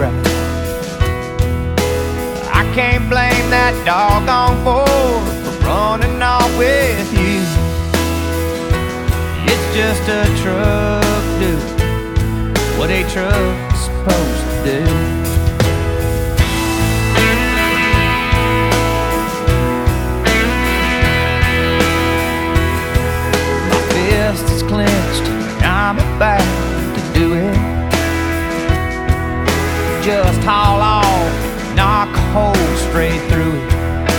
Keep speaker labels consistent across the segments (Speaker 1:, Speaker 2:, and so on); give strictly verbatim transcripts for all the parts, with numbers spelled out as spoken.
Speaker 1: right. I can't blame that doggone Ford for running off with you. It's just a truck doing what a truck's supposed to do. Is clenched, and I'm about to do it. Just haul off, knock a hole straight through it.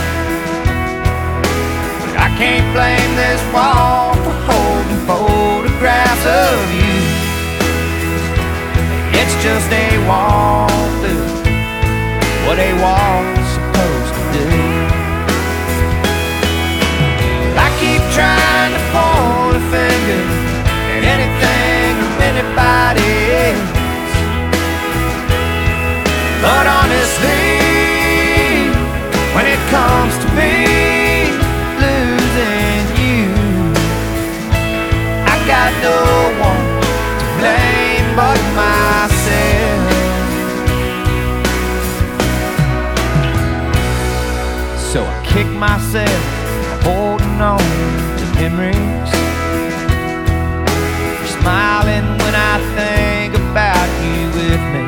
Speaker 1: But I can't blame this wall for holding photographs of you. It's just a wall doing what a wall's supposed to do. I keep trying to point a finger at anything or anybody else, but honestly, when it comes to me losing you, I got no one to blame but myself. So I kick myself holding on to memories, you're smiling when I think about you with me.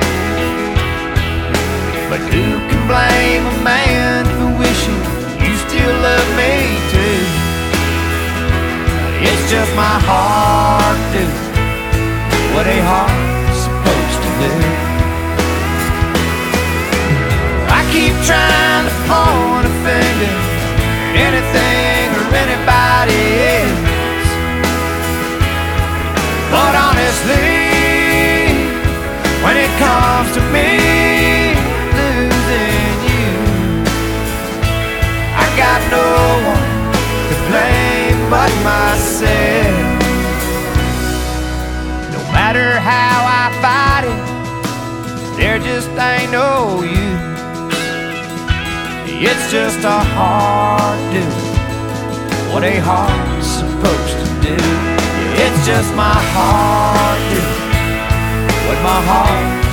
Speaker 1: But who can blame a man for wishing you still love me too? It's just my heart doing what a heart's supposed to do. I keep trying to point a finger anything or anybody else, but honestly, when it comes to me losing you, I got no one to blame but myself. No matter how I fight it, there just ain't no use. It's just a heart doing what a heart's supposed to do. It's just my heart doing what my heart